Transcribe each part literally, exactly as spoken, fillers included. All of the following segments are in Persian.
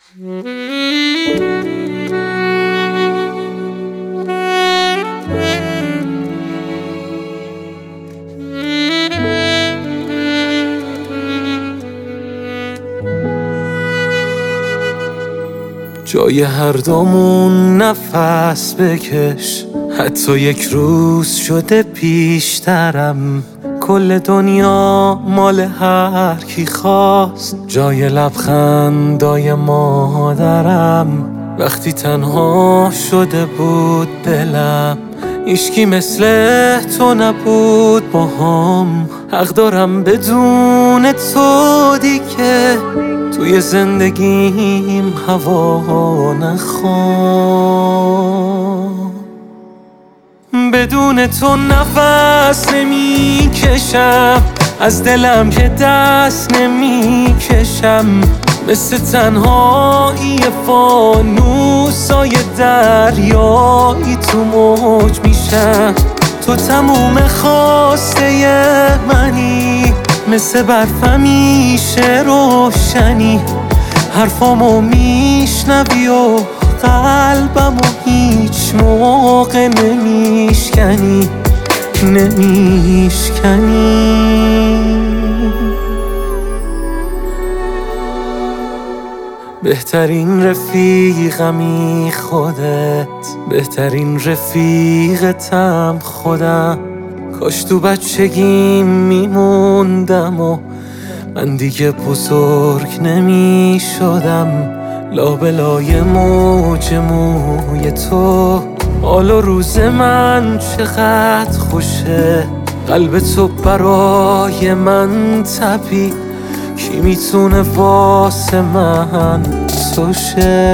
جای هر دومون نفس بکش، حتی یک روز شده پیشترم. کل دنیا مال هر کی خواست، جای لبخندای مادرم. وقتی تنها شده بود دلم، هیچکی مثل تو نبود باهام. حق دارم بدون تو دیگه توی زندگیم هوا نخوام. بدون تو نفس نمی کشم، از دلم که دست نمی کشم. مثل تنهایی فانوسای دریایی تو موج میشم. تو تموم خواسته منی، مثل برف همیشه روشنی. حرفامو میشنوی و قلبمو هیچ موقع نمیشکنی نمیشکنی. بهترین رفیقمی خودت، بهترین رفیقتم خودم. کاش تو بچگیم میموندم و من دیگه بزرگ نمی شدم. لابلای موج موی تو، حال و روز من چقدر خوشه. قلب تو برای من تپید، کی میتونه واسه من تو شه؟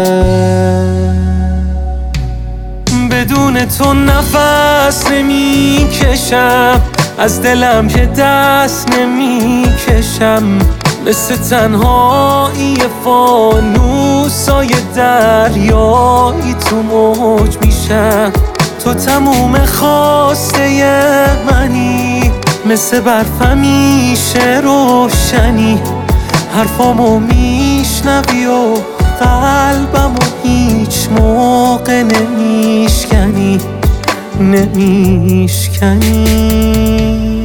بدون تو نفس نمی کشم، از دلم که دست نمی کشم. مثل تنهایی فانوسای دریایی تو موج میشم. تو تموم خواسته منی، مثل برف همیشه روشنی. حرفامو میشنوی و قلبمو هیچ موقع نمیشکنی نمیشکنی.